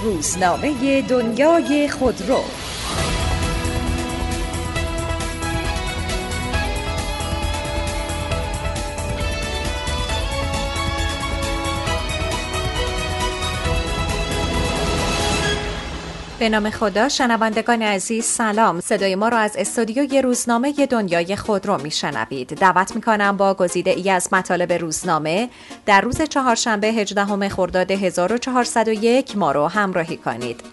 روزنامه دنیای خودرو. به نام خدا. شنوندگان عزیز سلام. صدای ما را از استودیوی روزنامه دنیای خودرو میشنوید. دعوت میکنم با گزیده ای از مطالب روزنامه در روز چهارشنبه 18 خرداد 1401 ما رو همراهی کنید.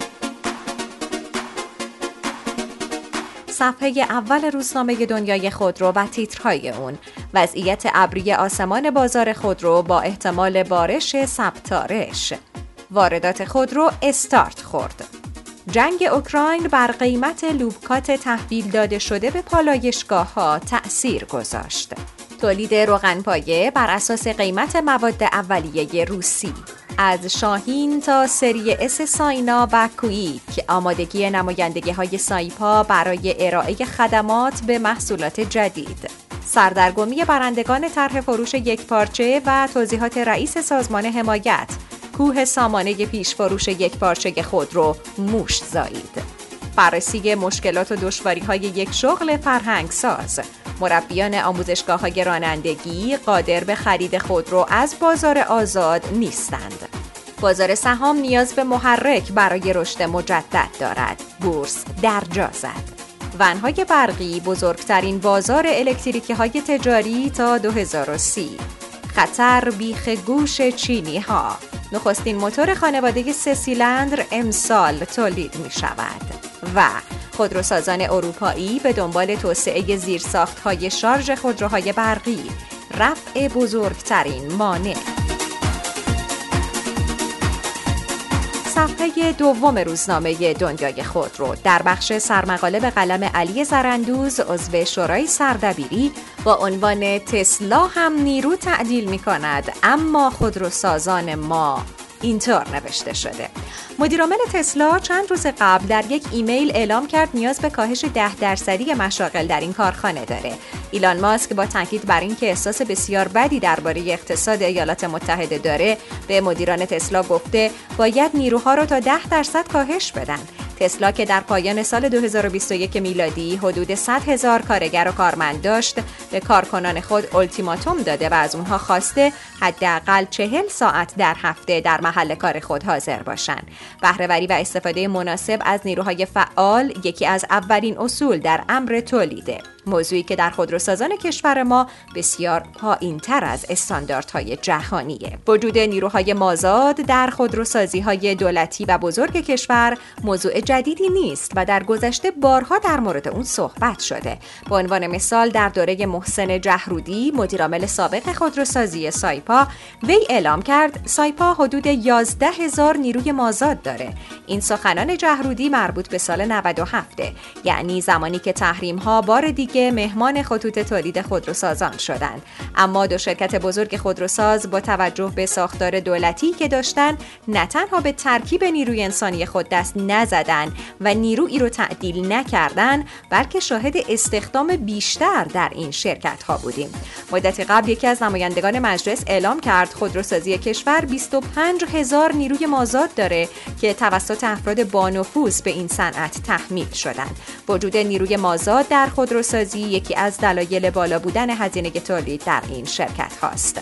صفحه اول روزنامه دنیای خودرو و تیترهای اون: وضعیت ابری آسمان بازار خودرو با احتمال بارش سبتارش. واردات خودرو استارت خورد. جنگ اوکراین بر قیمت لوبکات تحویل داده شده به پالایشگاه‌ها تأثیر گذاشت. تولید روغن‌پایه بر اساس قیمت مواد اولیه روسی. از شاهین تا سری اس ساینا و کویک، آمادگی نمایندگی‌های سایپا برای ارائه خدمات به محصولات جدید. سردرگمی برندگان طرح فروش یکپارچه و توضیحات رئیس سازمان حمایت. کوه سامانه پیش فروش یک پارچه خودرو موش زایید. بررسی مشکلات و دشواری‌های یک شغل فرهنگساز. مربیان آموزشگاه‌های رانندگی قادر به خرید خودرو از بازار آزاد نیستند. بازار سهام نیاز به محرک برای رشد مجدد دارد. بورس درجا زد. ون‌های برقی بزرگترین بازار الکتریکی‌های تجاری تا 2030. خطر بیخ گوش چینی‌ها. نخستین موتور خانواده 3 سیلندر امسال تولید می شود. و خودروسازان اروپایی به دنبال توسعه زیرساخت‌های شارژ خودروهای برقی. رفع بزرگترین مانع. صفحه دوم روزنامه دنیای خودرو در بخش سرمقاله به قلم علی زرندوز، عضو شورای سردبیری، با عنوان تسلا هم نیرو تعدیل می کند اما خودروسازان ما، اینطور نوشته شده. مدیرعامل تسلا چند روز قبل در یک ایمیل اعلام کرد نیاز به کاهش 10% مشاغل در این کارخانه داره. ایلان ماسک با تاکید بر این که احساس بسیار بدی درباره اقتصاد ایالات متحده داره، به مدیران تسلا گفته باید نیروها رو تا 10% کاهش بدن. تسلا که در پایان سال 2021 میلادی حدود 100,000 کارگر و کارمند داشت، به کارکنان خود التیماتوم داده و از اونها خواسته حداقل 40 ساعت در هفته در محل کار خود حاضر باشند. بهره‌وری و استفاده مناسب از نیروهای فعال یکی از اولین اصول در امر تولیده. موضوعی که در خودروسازان کشور ما بسیار پایین‌تر از استانداردهای جهانیه. وجود نیروهای مازاد در خودروسازی‌های دولتی و بزرگ کشور موضوع جدیدی نیست و در گذشته بارها در مورد اون صحبت شده. به عنوان مثال در دوره محسن جهرودی، مدیرعامل سابق خودروسازی سایپا، وی اعلام کرد سایپا حدود 11,000 نیروی مازاد داره. این سخنان جهرودی مربوط به سال 97، یعنی زمانی که تحریم‌ها بار دیگه مهمان خطوط تولید خودروسازان شدند. اما دو شرکت بزرگ خودروساز با توجه به ساختار دولتی که داشتن، نه تنها به ترکیب نیروی انسانی خود دست نزدن و نیرویی رو تعدیل نکردن، بلکه شاهد استخدام بیشتر در این شرکت ها بودیم. مدتی قبل یکی از نمایندگان مجلس اعلام کرد خودروسازی کشور 25,000 نیروی مازاد داره که توسط افراد با نفوذ به این صنعت تحمیل شدند. وجود نیروی مازاد در خودروسازی یکی از دلایل بالا بودن هزینه تولید در این شرکت هاست.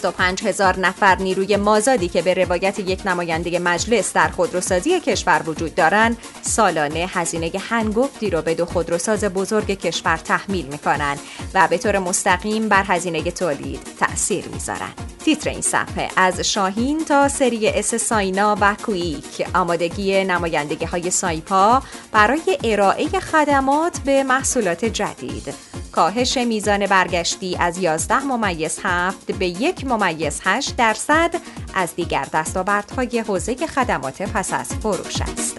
25,000 نفر نیروی مازادی که به روایت یک نماینده مجلس در خودروسازی کشور وجود دارند، سالانه هزینه هنگفتی رو به دو خودروساز بزرگ کشور تحمیل میکنن و به طور مستقیم بر هزینه تولید تأثیر میذارن. تیتر این صفحه: از شاهین تا سری اس ساینا و کویک، آمادگی نمایندگی‌های سایپا برای ارائه خدمات به محصولات جدید. کاهش میزان برگشتی از 11.7 به 1.8% از دیگر دستاوردهای حوزه خدمات پس از فروش است.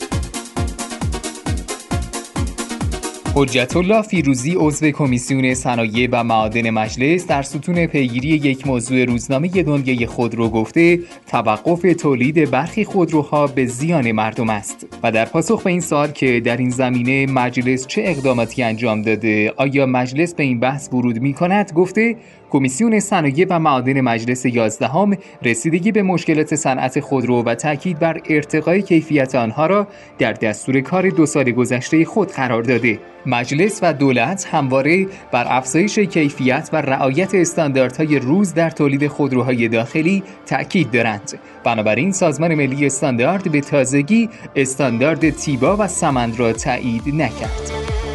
حجت الله فیروزی، عضو کمیسیون صنایع و معادن مجلس، در ستون پیگیری یک موضوع روزنامه دنیای خودرو گفته توقف تولید برخی خودروها به زیان مردم است و در پاسخ به این سوال که در این زمینه مجلس چه اقداماتی انجام داده، آیا مجلس به این بحث ورود می کند، گفته کمیسیون صنایع و معادن مجلس 11 رسیدگی به مشکلات صنعت خودرو و تاکید بر ارتقای کیفیت آنها را در دستور کار 2 سال گذشته خود قرار داده. مجلس و دولت همواره بر افزایش کیفیت و رعایت استانداردهای روز در تولید خودروهای داخلی تاکید دارند. بنابراین سازمان ملی استاندارد به تازگی استاندارد تیبا و سمند را تایید نکرد.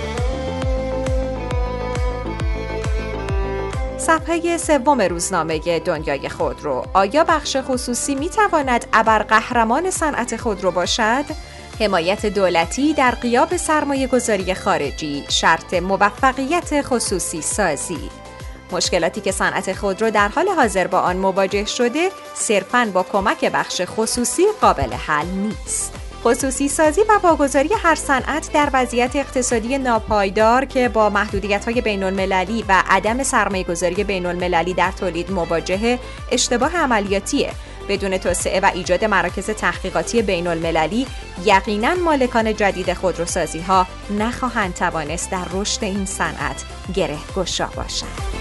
صفحه 3 روزنامه دنیای خودرو. آیا بخش خصوصی میتواند ابرقهرمان صنعت خودرو باشد؟ حمایت دولتی در غیاب سرمایه‌گذاری خارجی شرط موفقیت خصوصی سازی. مشکلاتی که صنعت خودرو در حال حاضر با آن مواجه شده صرفاً با کمک بخش خصوصی قابل حل نیست. خصوصی سازی و واگذاری هر صنعت در وضعیت اقتصادی ناپایدار که با محدودیت‌های بین‌المللی و عدم سرمایه‌گذاری بین‌المللی در تولید مواجهه، اشتباه عملیاتیه. بدون توسعه و ایجاد مراکز تحقیقاتی بین‌المللی یقیناً مالکان جدید خودروسازی‌ها نخواهند توانست در رشد این صنعت گره‌گشا باشند.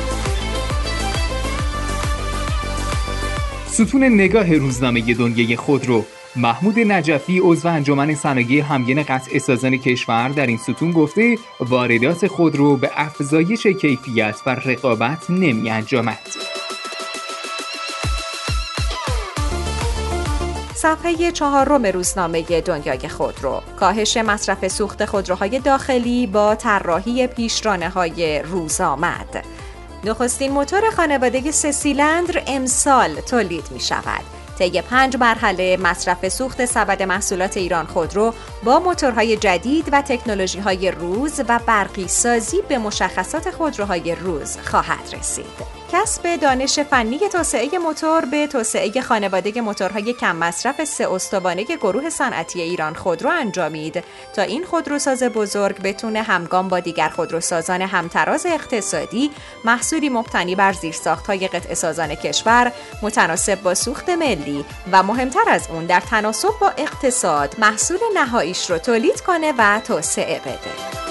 ستون نگاه روزنامه دنیای خودرو. محمود نجفی عضو انجمن صنایع همگن قطع سازان کشور در این ستون گفته واردات خودرو به افزایش کیفیت و رقابت نمی انجامد. صفحه 4 روزنامه دنیای خودرو. کاهش مصرف سوخت خودروهای داخلی با طراحی پیشرانه‌های روزآمد. نخستین موتور خانوادگی 3 سیلندر امسال تولید می شود. طی 5 مرحله مصرف سوخت سبد محصولات ایران خودرو با موتورهای جدید و تکنولوژی‌های روز و برقی سازی به مشخصات خودروهای روز خواهد رسید. کسب دانش فنی توسعه موتور به توسعه خانواده موتورهای کم مصرف 3 استوانه گروه صنعتی ایران خودرو انجامید تا این خودروساز بزرگ بتونه همگام با دیگر خودروسازان همتراز اقتصادی محصولی مبتنی بر زیرساخت‌های قطعه سازان کشور متناسب با سوخت ملی و مهمتر از اون در تناسب با اقتصاد محصول نهاییش رو تولید کنه و توسعه بده.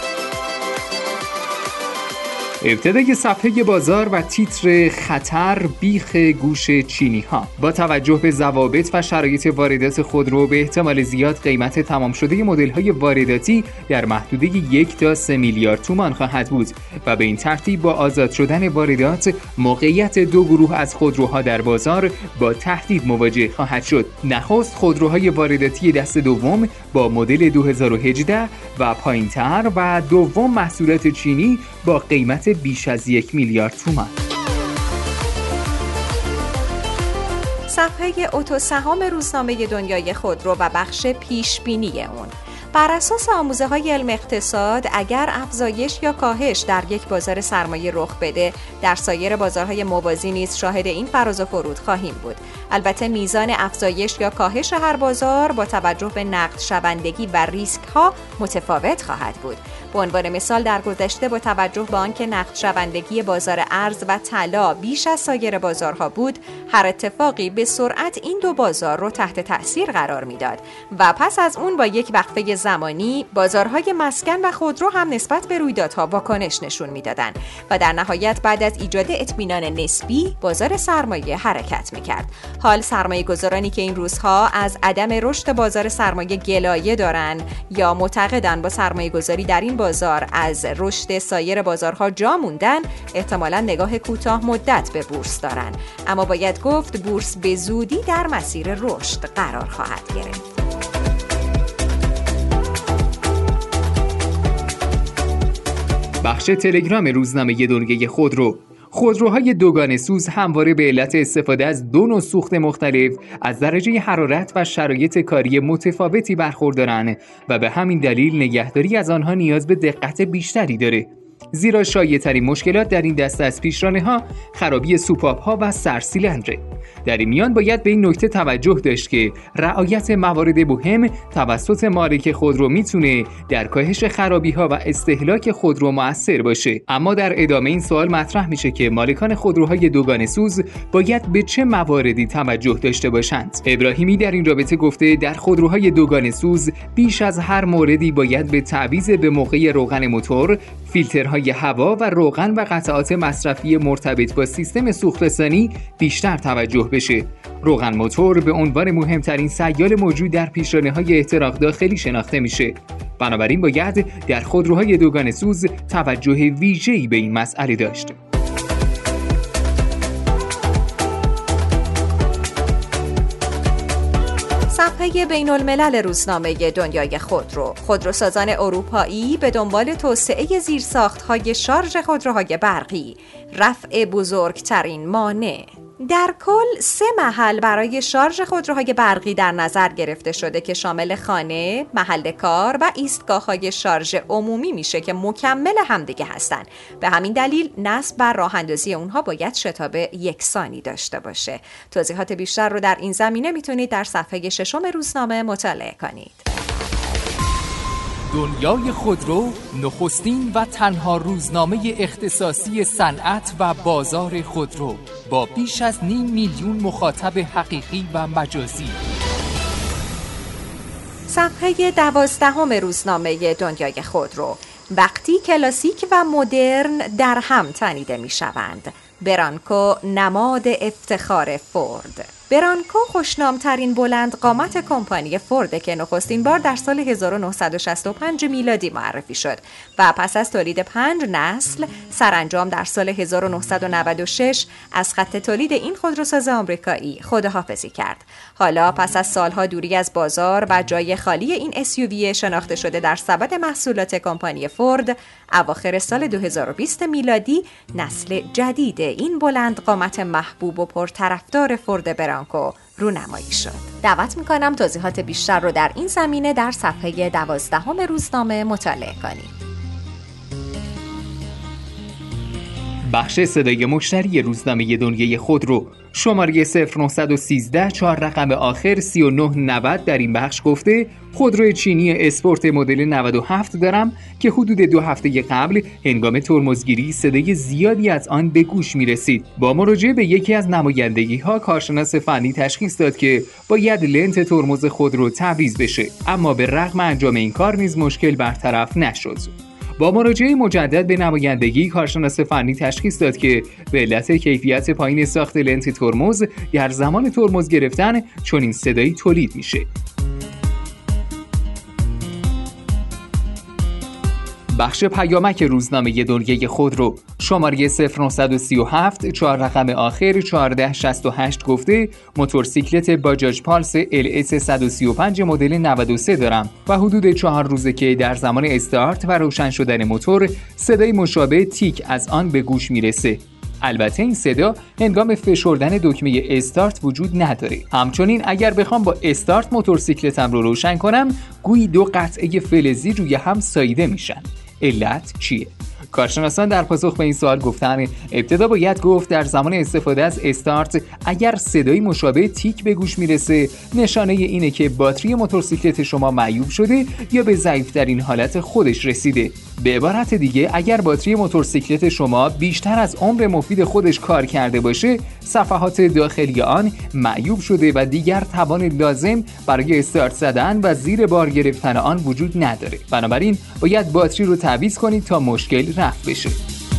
ابتدای صفحه بازار و تیتر خطر بیخ گوش چینی ها. با توجه به ضوابط و شرایط واردات خودرو به احتمال زیاد قیمت تمام شده مدل های وارداتی در محدوده 1 تا 3 میلیارد تومان خواهد بود و به این ترتیب با آزاد شدن واردات موقعیت 2 گروه از خودروها در بازار با تهدید مواجه خواهد شد. نخست خودروهای وارداتی دست دوم با مدل 2018 و پایینتر و دوم محصولات چینی با قیمت بیش از 1 میلیارد تومان. صفحه اتوسهام روزنامه دنیای خودرو و بخش پیشبینی اون. بر اساس آموزه‌های علم اقتصاد اگر افزایش یا کاهش در یک بازار سرمایه رخ بده در سایر بازارهای موازی نیز شاهد این فراز و فرود خواهیم بود. البته میزان افزایش یا کاهش هر بازار با توجه به نقد شوندگی و ریسک ها متفاوت خواهد بود. به عنوان مثال در گذشته با توجه به آنکه نقد شوندگی بازار ارز و طلا بیش از سایر بازارها بود، هر اتفاقی به سرعت این 2 بازار رو تحت تأثیر قرار میداد و پس از اون با یک وقفه زمانی بازارهای مسکن و خودرو هم نسبت به رویدادها واکنش نشون میدادند و در نهایت بعد از ایجاد اطمینان نسبی بازار سرمایه حرکت میکرد. حال سرمایه گذارانی که این روزها از عدم رشد بازار سرمایه گلایه دارن یا معتقدن با سرمایه گذاری در این بازار از رشد سایر بازارها جا موندن، احتمالاً نگاه کوتاه مدت به بورس دارن، اما باید گفت بورس به زودی در مسیر رشد قرار خواهد گرفت. بخش تلگرام روزنامه دنیای خودرو. خودروهای دوگانه سوز همواره به علت استفاده از 2 نوع سوخت مختلف از درجه حرارت و شرایط کاری متفاوتی برخوردارند و به همین دلیل نگهداری از آنها نیاز به دقت بیشتری داره. زیرا شایع‌ترین مشکلات در این دسته از پیشرانه‌ها خرابی سوپاپ‌ها و سرسیلندره. در این میان باید به این نکته توجه داشت که رعایت موارد مهم توسط مالک خودرو میتونه در کاهش خرابی‌ها و استهلاک خودرو مؤثر باشه. اما در ادامه این سوال مطرح میشه که مالکان خودروهای دوگانه سوز باید به چه مواردی توجه داشته باشند. ابراهیمی در این رابطه گفته در خودروهای دوگانه سوز بیش از هر موردی باید به تعویض به موقع روغن موتور، فیلترهای آلودگی‌های هوا و روغن و قطعات مصرفی مرتبط با سیستم سوخت‌رسانی بیشتر توجه بشه. روغن موتور به عنوان مهمترین سیال موجود در پیشرانه‌های احتراق داخلی شناخته میشه. بنابراین باید در خودروهای دوگانه سوز توجه ویژه‌ای به این مسئله داشت. صفحه بین الملل روزنامه دنیای خودروسازان اروپایی به دنبال توسعه زیرساخت‌های شارژ خودروهای برقی، رفع بزرگترین مانع. در کل 3 محل برای شارژ خودروهای برقی در نظر گرفته شده که شامل خانه، محل کار و ایستگاه‌های شارژ عمومی میشه که مکمل همدیگه هستن. به همین دلیل نصب بر راه اندازی اونها باید شتاب یکسانی داشته باشه. توضیحات بیشتر رو در این زمینه میتونید در صفحه 6 روزنامه مطالعه کنید. دنیای خودرو نخستین و تنها روزنامه اختصاصی صنعت و بازار خودرو با بیش از 500,000 مخاطب حقیقی و مجازی. صفحه 12 روزنامه دنیای خودرو. وقتی کلاسیک و مدرن در هم تنیده می شوند. برانکو نماد افتخار فورد. برانکو خوشنامترین بلند قامت کمپانی فورد که نخستین بار در سال 1965 میلادی معرفی شد و پس از تولید 5 نسل سرانجام در سال 1996 از خط تولید این خودروساز آمریکایی خداحافظی کرد. حالا پس از سالها دوری از بازار و جای خالی این SUV شناخته شده در سبد محصولات کمپانی فورد، اواخر سال 2020 میلادی نسل جدید این بلند قامت محبوب و پرطرفدار فورد برانکو رونمایی شد. دعوت میکنم توضیحات بیشتر رو در این زمینه در صفحه 12 روزنامه مطالعه کنید. بخش صدای مشتری روزنامه دنیای خودرو شماره 0913 4 رقم آخر 3990 در این بخش گفته خودرو چینی اسپورت مدل 97 دارم که حدود 2 هفته قبل هنگام ترمزگیری صدای زیادی از آن به گوش می رسید. با مراجعه به یکی از نمایندگی ها کارشناس فنی تشخیص داد که باید لنت ترمز خودرو تعویض بشه، اما به رغم انجام این کار نیز مشکل برطرف نشد. با مراجعه مجدد به نمایندگی کارشناس فنی تشخیص داد که به علت کیفیت پایین ساخت لنت ترمز در زمان ترمز گرفتن چنین صدایی تولید میشه. بخش پیامک روزنامه دنیای خودرو شماره 0937 4 رقم آخر 1468 گفته موتورسیکلت باجاج پالس LS 135 مدل 93 دارم و حدود 4 روزه که در زمان استارت و روشن شدن موتور صدای مشابه تیک از آن به گوش میرسه. البته این صدا هنگام فشردن دکمه استارت وجود نداره. همچنین اگر بخوام با استارت موتورسیکلتم رو روشن کنم گویی 2 قطعه فلزی روی هم ساییده میشن. علت چیه؟ کارشناسان در پاسخ به این سوال گفتن ابتدا باید گفت در زمان استفاده از استارت اگر صدایی مشابه تیک به گوش میرسه نشانه اینه که باتری موتورسیکلت شما معیوب شده یا به ضعیف‌ترین حالت خودش رسیده. به عبارت دیگه اگر باتری موتورسیکلت شما بیشتر از عمر مفید خودش کار کرده باشه صفحات داخلی آن معیوب شده و دیگر توان لازم برای استارت زدن و زیر بار گرفتن آن وجود نداره. بنابراین باید باتری رو تعویض کنید تا مشکل رفع بشه.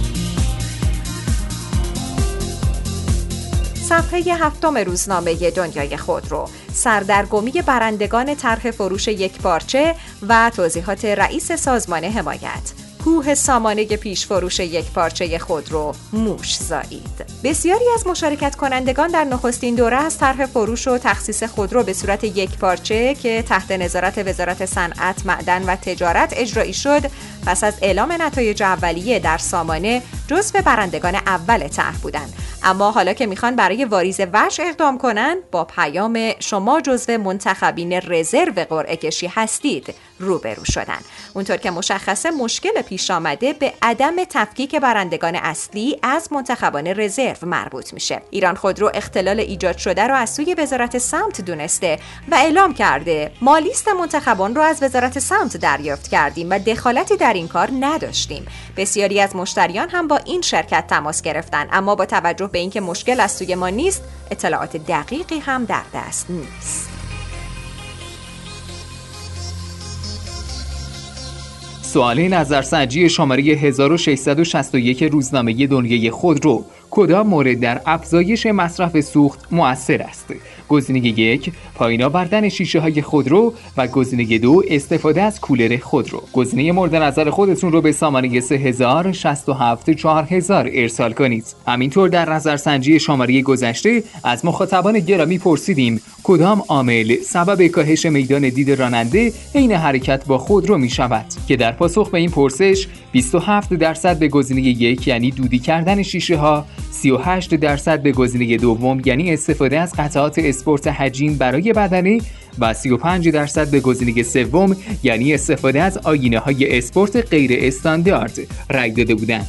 صفحه 7 روزنامه دنیای خودرو سردرگمی برندگان طرح فروش یکپارچه و توضیحات رئیس سازمان حمایت. کوه سامانه پیش فروش یکپارچه خودرو موش زایید. بسیاری از مشارکت کنندگان در نخستین دوره از طرح فروش و تخصیص خودرو به صورت یکپارچه که تحت نظارت وزارت صنعت، معدن و تجارت اجرایی شد، پس از اعلام نتایج اولیه در سامانه جزو برندگان اول طرح بودند. اما حالا که میخوان برای واریز وجه اقدام کنن با پیام شما جزو منتخبین رزرو قرعه کشی هستید روبرو شدن. اونطور که مشخصه مشکل پیش آمده به عدم تفکیک برندگان اصلی از منتخبان رزرو مربوط میشه. ایران خودرو اختلال ایجاد شده رو از سوی وزارت سمت دونسته و اعلام کرده ما لیست منتخبان رو از وزارت سمت دریافت کردیم و دخالتی در این کار نداشتیم. بسیاری از مشتریان هم با این شرکت تماس گرفتن، اما با توجه به اینکه مشکل از سوی ما نیست اطلاعات دقیقی هم در دست نیست. سوال نظرسنجی شماره 1661 روزنامه دنیای خودرو: کدام مورد در افزایش مصرف سوخت مؤثر است؟ گزینه 1 پایین آوردن شیشه های خودرو و گزینه 2 استفاده از کولر خودرو. گزینه مورد نظر خودتون رو به سامانه 3000674000 ارسال کنید. همینطور در نظرسنجی شماره گذشته از مخاطبان گرامی پرسیدیم کدام عامل سبب کاهش میدان دید راننده حین حرکت با خودرو می شود، که در پاسخ به این پرسش 27% به گزینه 1 یعنی دودی کردن شیشه ها، 38% به گزینه دوم یعنی استفاده از قطعات اسپورت حجیم برای بدنه و 35% به گزینه سوم یعنی استفاده از آینه های اسپورت غیر استاندارد رای داده بودند.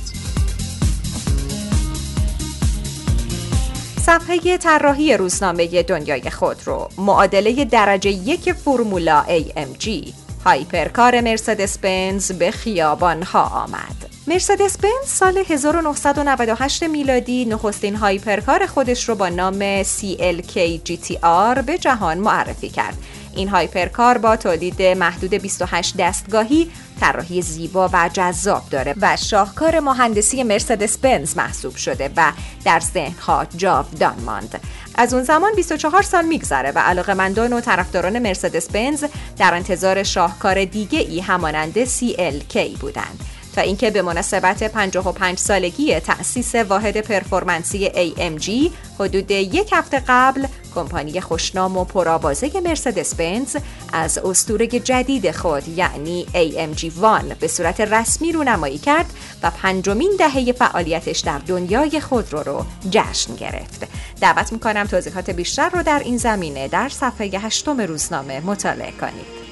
صفحه طراحی روزنامه دنیای خودرو: معادله درجه 1 فرمولا AMG. هایپرکار مرسدس بنز به خیابان‌ها آمد. مرسدس بنز سال 1998 میلادی نخستین هایپرکار خودش رو با نام CLK GTR به جهان معرفی کرد. این هایپرکار با تولید محدود 28 دستگاهی، طراحی زیبا و جذاب داره و شاهکار مهندسی مرسدس بنز محسوب شده و در ذهن‌ها جاودان ماند. از اون زمان 24 سال میگذره و علاقه‌مندان و طرفداران مرسدس بنز در انتظار شاهکار دیگه ای همانند CLK بودند، تا اینکه به مناسبت 55 سالگی تأسیس واحد پرفورمنسی AMG حدود یک هفته قبل کمپانی خوشنام و پرآوازه مرسدس بنز از اسطوره جدید خود یعنی AMG وان به صورت رسمی رونمایی کرد و 5مین دهه فعالیتش در دنیای خودرو رو جشن گرفت. دعوت میکنم توضیحات بیشتر رو در این زمینه در صفحه 8 روزنامه مطالعه کنید.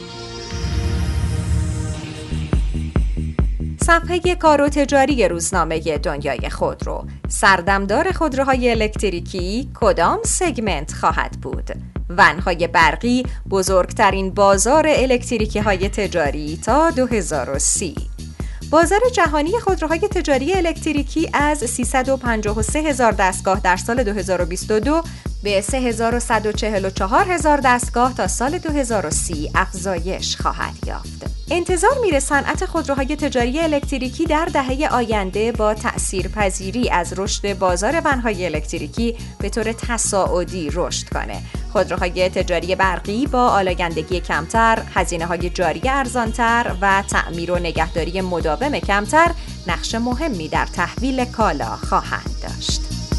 صفحه کار و تجاری روزنامه دنیای خودرو: سردمدار خودروهای الکتریکی کدام سگمنت خواهد بود؟ ونهای برقی بزرگترین بازار الکتریکی های تجاری تا 2030. بازار جهانی خودروهای تجاری الکتریکی از 353,000 دستگاه در سال 2022 به 3,144,000 دستگاه تا سال 2030 افزایش خواهد یافت. انتظار میره صنعت خودروهای تجاری الکتریکی در دهه آینده با تأثیرپذیری از رشد بازار ونهای الکتریکی به طور تصاعدی رشد کنه. خودروهای تجاری برقی با آلاگندگی کمتر، هزینه‌های جاری ارزانتر و تعمیر و نگهداری مداوم کمتر نقش مهمی در تحویل کالا خواهند داشت.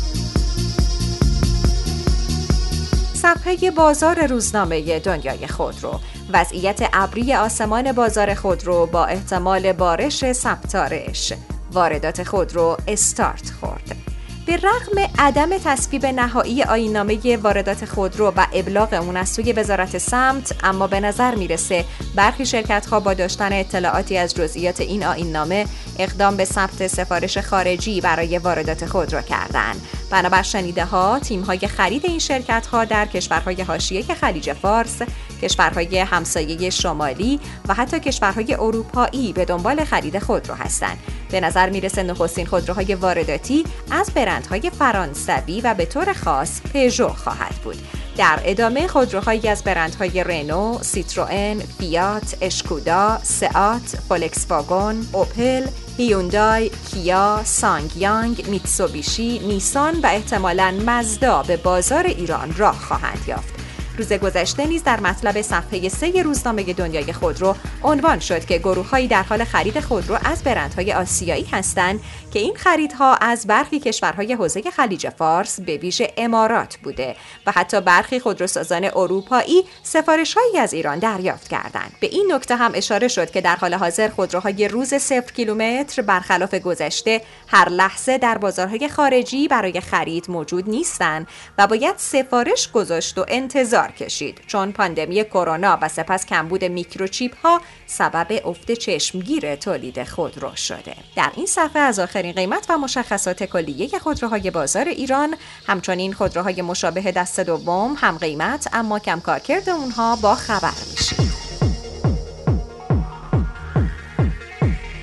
صفحه بازار روزنامه دنیای خودرو: وضعیت ابری آسمان بازار خودرو با احتمال بارش سبتارش. واردات خودرو استارت خورد. به رغم عدم تصویب نهایی آیین‌نامه واردات خودرو و ابلاغ اون از سوی وزارت سمت، اما به نظر میرسه برخی شرکت‌ها با داشتن اطلاعاتی از جزئیات این آیین‌نامه اقدام به ثبت سفارش خارجی برای واردات خودرو کردند. بنابر شنیده‌ها تیم‌های خرید این شرکت‌ها در کشورهای حاشیه خلیج فارس، کشورهای همسایه شمالی و حتی کشورهای اروپایی به دنبال خرید خودرو هستند. به نظر میرسه نخستین خودروهای وارداتی از برندهای فرانسوی و به طور خاص پژو خواهد بود. در ادامه خودروهایی از برندهای رنو، سیتروئن، فیات، اشکودا، سئات، فولکس واگن، اوپل، هیوندای، کیا، سانگیانگ، میتسوبیشی، نیسان و احتمالاً مزدا به بازار ایران راه خواهند یافت. روز گذشته نیز در مطلب صفحه 3 روزنامه دنیای خودرو عنوان شد که گروه‌هایی در حال خرید خودرو از برندهای آسیایی هستند که این خریدها از برخی کشورهای حوزه خلیج فارس به ویژه امارات بوده و حتی برخی خودروسازان اروپایی سفارش‌هایی از ایران دریافت کردند. به این نکته هم اشاره شد که در حال حاضر خودروهای روز 0 کیلومتر برخلاف گذشته هر لحظه در بازارهای خارجی برای خرید موجود نیستند و باید سفارش گذاشت و انتظار کشید، چون پاندمی کرونا و سپس کمبود میکروچیپ ها سبب افت چشمگیر تولید خودرو شده. در این صفحه از آخرین قیمت و مشخصات کلیه خودروهای بازار ایران، همچنین خودروهای مشابه دست دوم هم قیمت اما کم کارکرد اونها با خبر میشید.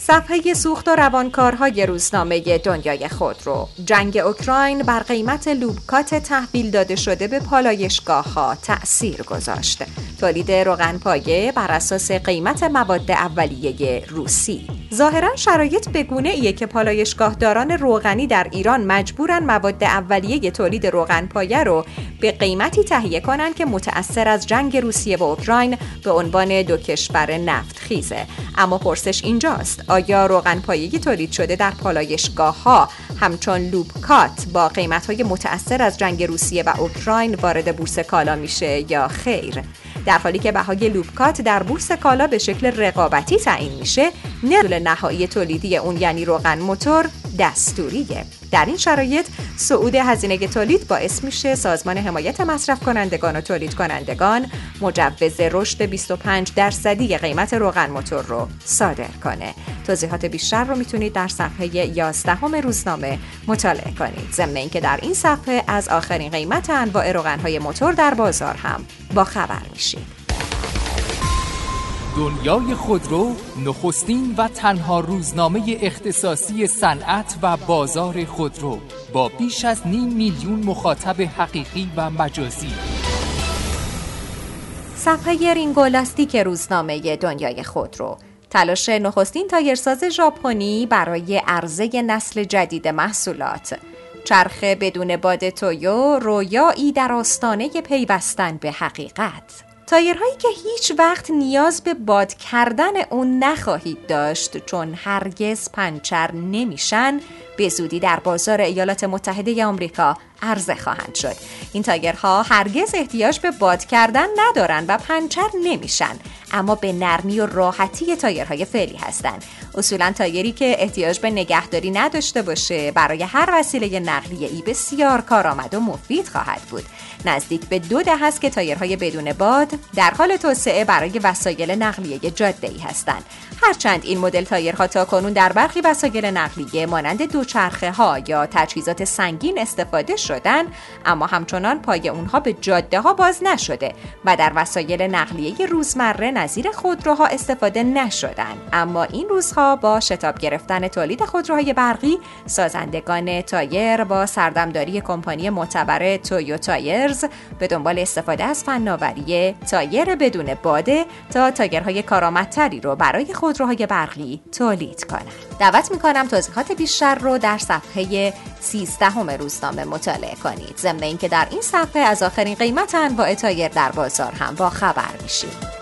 صفحه سوخت و روانکارهای روزنامه دنیای خودرو: جنگ اوکراین بر قیمت لوبکات تحویل داده شده به پالایشگاه‌ها تأثیر گذاشت. تولید روغن‌پایه بر اساس قیمت مواد اولیه روسی. ظاهراً شرایط بگونه‌ایه که پالایشگاهداران روغنی در ایران مجبورن مواد اولیه تولید روغن‌پایه رو به قیمتی تهیه کنن که متأثر از جنگ روسیه و اوکراین به عنوان دو کشور نفتخیزه. اما پرسش اینجاست: آیا روغن‌پایه تولید شده در پالایشگاه‌ها همچون لوبکات با قیمت‌های متأثر از جنگ روسیه و اوکراین وارد بورس کالا میشه یا خیر؟ در حالی که بهای لوبکات در بورس کالا به شکل رقابتی تعیین میشه، نرخ نهایی تولیدی اون یعنی روغن موتور دستوریه. در این شرایط صعود هزینه تولید باعث میشه سازمان حمایت مصرف کنندگان و تولید کنندگان مجوز رشد 25% قیمت روغن موتور رو صادر کنه. توضیحات بیشتر رو میتونید در صفحه 11 روزنامه مطالعه کنید. ضمن اینکه در این صفحه از آخرین قیمت انواع روغن‌های موتور در بازار هم با خبر میشید. دنیای خودرو نخستین و تنها روزنامه اختصاصی صنعت و بازار خودرو با بیش از 500,000 مخاطب حقیقی و مجازی. صفحه رینگو لاستیک روزنامه دنیای خودرو: تلاش نخستین تایرساز ژاپنی برای عرضه نسل جدید محصولات. چرخ بدون باد تویو رویایی در آستانه پیوستن به حقیقت. تایرهایی که هیچ وقت نیاز به باد کردن اون نخواهید داشت چون هرگز پنچر نمیشن، به زودی در بازار ایالات متحده آمریکا عرضه خواهند شد. این تایرها هرگز احتیاج به باد کردن ندارن و پنچر نمیشن، اما به نرمی و راحتی تایرهای فعلی هستن. اصولاً تایری که احتیاج به نگهداری نداشته باشه برای هر وسیله نقلیه‌ای بسیار کارآمد و مفید خواهد بود. نزدیک به 2 دهه است که تایرهای بدون باد در حال توسعه برای وسایل نقلیه جاده‌ای هستند. هرچند این مدل تایرها تاکنون در برخی وسایل نقلیه مانند دوچرخه‌ها یا تجهیزات سنگین استفاده شدن، اما همچنان پای اونها به جاده‌ها باز نشده و در وسایل نقلیه روزمره نظیر خودروها استفاده نشدن. اما این روزها با شتاب گرفتن تولید خودروهای برقی، سازندگان تایر با سردمداری کمپانی معتبر تویو تایرز به دنبال استفاده از فناوری تایر بدون باده تا تایرهای کارآمدتری رو برای خودروهای برقی تولید کنند. دعوت می‌کنم توضیحات بیشتر رو در صفحه 13 روزنامه مطالعه کنید. ضمن اینکه در این صفحه از آخرین قیمت انواع تایر در بازار هم با خبر میشید.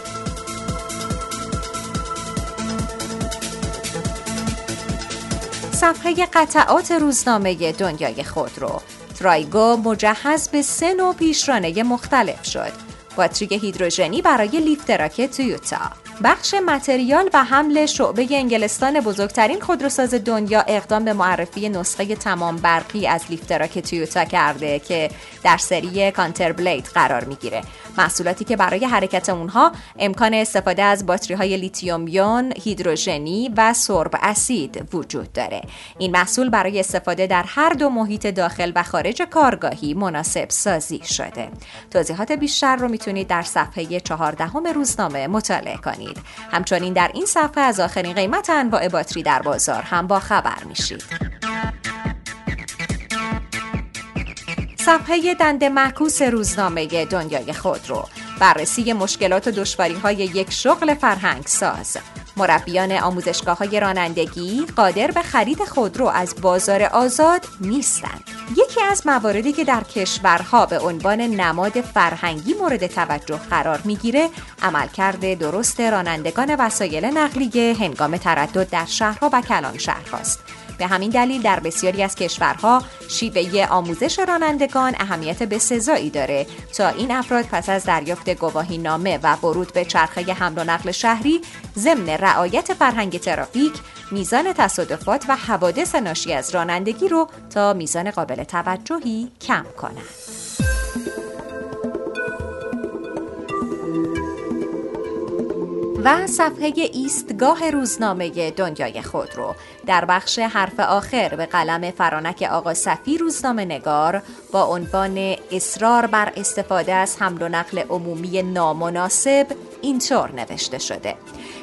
صفحه قطعات روزنامه دنیای خودرو: ترایگو مجهز به 3 نوع پیشرانه مختلف شد. باتری هیدروژنی برای لیفتراک تویوتا. بخش متریال و حمل شعبه انگلستان بزرگترین خودروساز دنیا اقدام به معرفی نسخه تمام برقی از لیفتراک تویوتا کرده که در سری کانتربلید قرار میگیره. محصولاتی که برای حرکت اونها امکان استفاده از باتری‌های لیتیوم یون، هیدروژنی و سرب اسید وجود داره. این محصول برای استفاده در هر دو محیط داخل و خارج کارگاهی مناسب سازی شده. توضیحات بیشتر رو میتونید در صفحه 14 روزنامه مطالعه کنید. همچنین در این صفحه از آخرین قیمت انواع باتری در بازار هم با خبر میشید. صفحه دنده معکوس روزنامه دنیای خودرو: بررسی مشکلات و دشواری‌های یک شغل فرهنگساز. مربیان آموزشگاه‌های رانندگی قادر به خرید خودرو از بازار آزاد نیستند. یکی از مواردی که در کشورها به عنوان نماد فرهنگی مورد توجه قرار می‌گیره، عملکرد درست رانندگان وسایل نقلیه هنگام تردد در شهرها و کلان شهرهاست. به همین دلیل در بسیاری از کشورها شیوه آموزش رانندگان اهمیت بسزایی داره تا این افراد پس از دریافت گواهینامه و ورود به چرخه حمل و نقل شهری ضمن رعایت فرهنگ ترافیک، میزان تصادفات و حوادث ناشی از رانندگی رو تا میزان قابل توجهی کم کنند. و صفحه ایستگاه روزنامه دنیای خودرو: در بخش حرف آخر به قلم فرانک آقا صفی روزنامه نگار با عنوان اصرار بر استفاده از حمل و نقل عمومی نامناسب اینطور نوشته شده: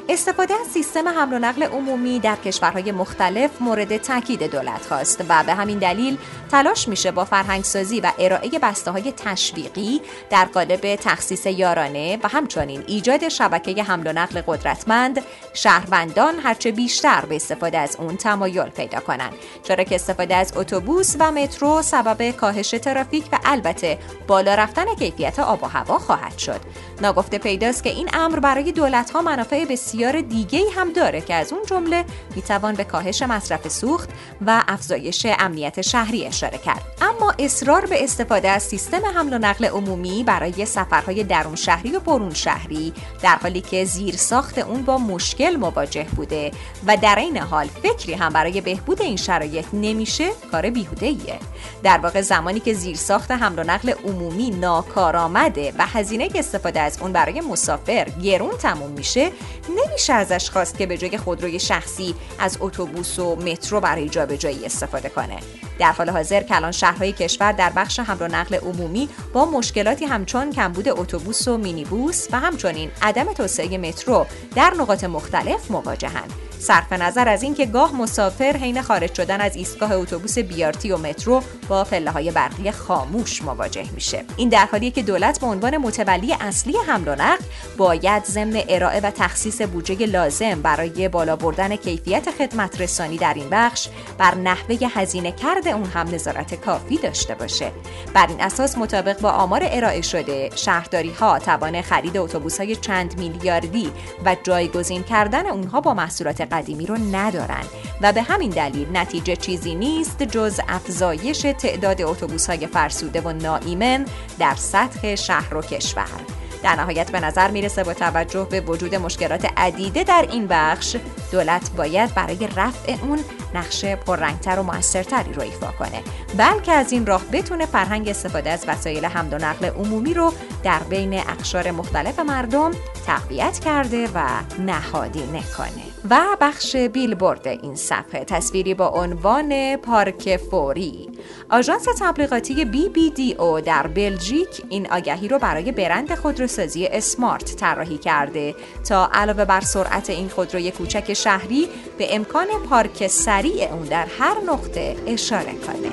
استفاده از سیستم حمل و نقل عمومی در کشورهای مختلف مورد تاکید دولت هاست و به همین دلیل تلاش میشه با فرهنگسازی و ارائه بسته‌های تشویقی در قالب تخصیص یارانه و همچنین ایجاد شبکه حمل و نقل قدرتمند شهروندان هرچه بیشتر به استفاده از اون تمایل پیدا کنند، چرا که استفاده از اتوبوس و مترو سبب کاهش ترافیک و البته بالا رفتن کیفیت آب و هوا خواهد شد. ناگفته پیداست که این امر برای دولت‌ها منافع بسیار دیگه‌ای هم داره که از اون جمله میتوان به کاهش مصرف سوخت و افزایش امنیت شهری اشاره کرد. اما اصرار به استفاده از سیستم حمل و نقل عمومی برای سفرهای درون شهری و برون شهری در حالی که زیرساخت اون با مشکل مواجه بوده و در این حال فکری هم برای بهبود این شرایط نمیشه، کار بیهوده‌ایه. در واقع زمانی که زیرساخت حمل و نقل عمومی ناکارآمده و هزینه استفاده از اون برای مسافر گرون تموم میشه، نمیشه ازش خواست که به جای خودروی شخصی از اتوبوس و مترو برای جابجایی استفاده کنه. در حال حاضر کلان شهرهای کشور در بخش حمل و نقل عمومی با مشکلاتی همچون کمبود اتوبوس و مینیبوس و همچنین عدم توسعه مترو در نقاط مختلف مواجهند. صرف نظر از اینکه گاه مسافر حین خارج شدن از ایستگاه اتوبوس بیارتی و مترو با پله‌های برقی خاموش مواجه میشه. این در حالیه که دولت به عنوان متولی اصلی حمل و نقل باید ضمن ارائه و تخصیص بودجه لازم برای بالا بردن کیفیت خدمت رسانی در این بخش بر نحوه هزینه کرده اون هم نظارت کافی داشته باشه. بر این اساس مطابق با آمار ارائه شده، شهرداری‌ها توان خرید اتوبوس‌های چند میلیاردی و جایگزین کردن اونها با محصولات قدیمی رو ندارن و به همین دلیل نتیجه چیزی نیست جز افزایش تعداد اتوبوس‌های فرسوده و ناایمن در سطح شهر و کشور. در نهایت به نظر میرسه با توجه به وجود مشکلات عدیده در این بخش، دولت باید برای رفع اون نقش پررنگتر و موثرتری رو ایفا کنه، بلکه از این راه بتونه فرهنگ استفاده از وسایل حمل و نقل عمومی رو در بین اقشار مختلف مردم تقویت کرده و نهادینه کنه. و بخش بیلبورد این صفحه تصویری با عنوان پارک فوری. آژانس تبلیغاتی BBDO در بلژیک این آگهی رو برای برند خودروسازی اسمارت طراحی کرده تا علاوه بر سرعت این خودروی کوچک شهری به امکان پارک سریع اون در هر نقطه اشاره کنه.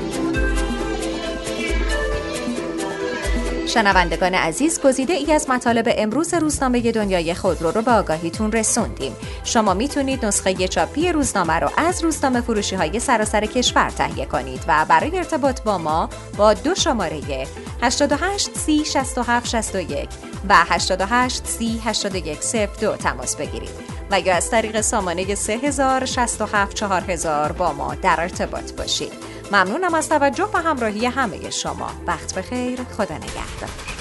شنوندگان عزیز، گزیده ای از مطالب امروز روزنامه دنیای خودرو رو به آگاهیتون رسوندیم. شما میتونید نسخه چاپی روزنامه رو از روزنامه فروشی های سراسر کشور تهیه کنید و برای ارتباط با ما با 2 شماره 88 30 67 61 و 88 30 81 02 تماس بگیرید و یا از طریق سامانه 3000 67 4000 با ما در ارتباط باشید. ممنونم از توجه و همراهی همه شما. وقت بخیر. خدا نگهدار.